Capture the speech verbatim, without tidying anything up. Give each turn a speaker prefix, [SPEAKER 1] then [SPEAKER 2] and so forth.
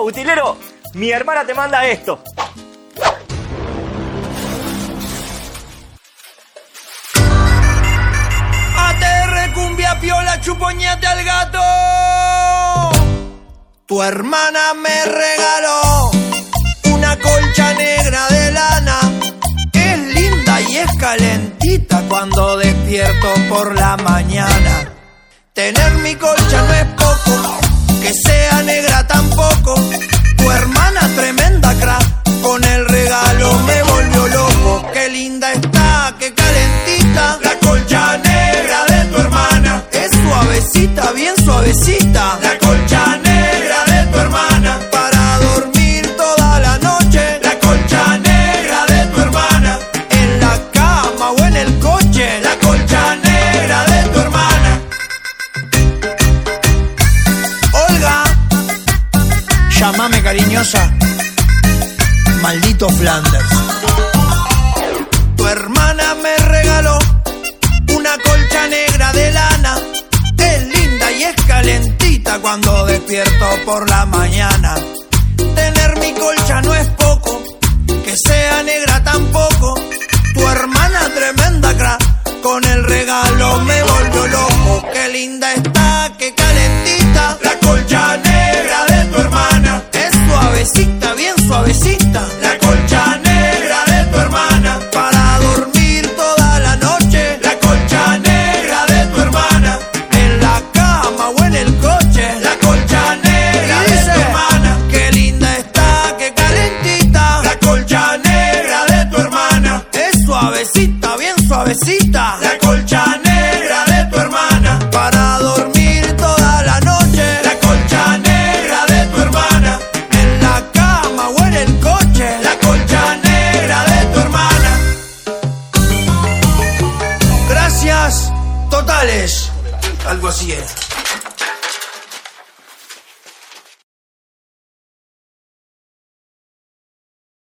[SPEAKER 1] Utilero, mi hermana te manda esto.
[SPEAKER 2] A T R, cumbia, piola, chupoñate al gato. Tu hermana me regaló una colcha negra de lana. Es linda y es calentita cuando despierto por la mañana. Tener mi colcha no es poco, que sea negra tampoco. Tu hermana tremenda crack, con el regalo me volvió loco. Qué linda está, qué calentita, la colcha negra de tu hermana. Es suavecita, bien suavecita, la colcha negra de tu hermana. Para dormir toda la noche, la colcha negra de tu hermana. En la cama o en el coche, la colcha negra de tu hermana. Olga, llámame cariñosa, maldito Flanders. Tu hermana me regaló una colcha negra de lana. Es linda y es calentita cuando despierto por la mañana. Tener mi colcha no es poco, que sea negra tampoco. Tu hermana tremenda crack, con el regalo me volvió loco. Qué linda está, qué calentita, la colcha negra de tu hermana. Es suavecita, bien suavecita, la colcha negra de tu hermana. Para dormir toda la noche, la colcha negra de tu hermana. En la cama o en el coche, la colcha negra de tu hermana. Qué linda está, qué calentita, la colcha negra de tu hermana. Es suavecita, bien suavecita, la colcha negra de tu hermana. Para dormir toda la noche, la colcha negra de tu hermana. En la cama o en el coche, la colcha negra de tu hermana. Gracias totales. Algo así es.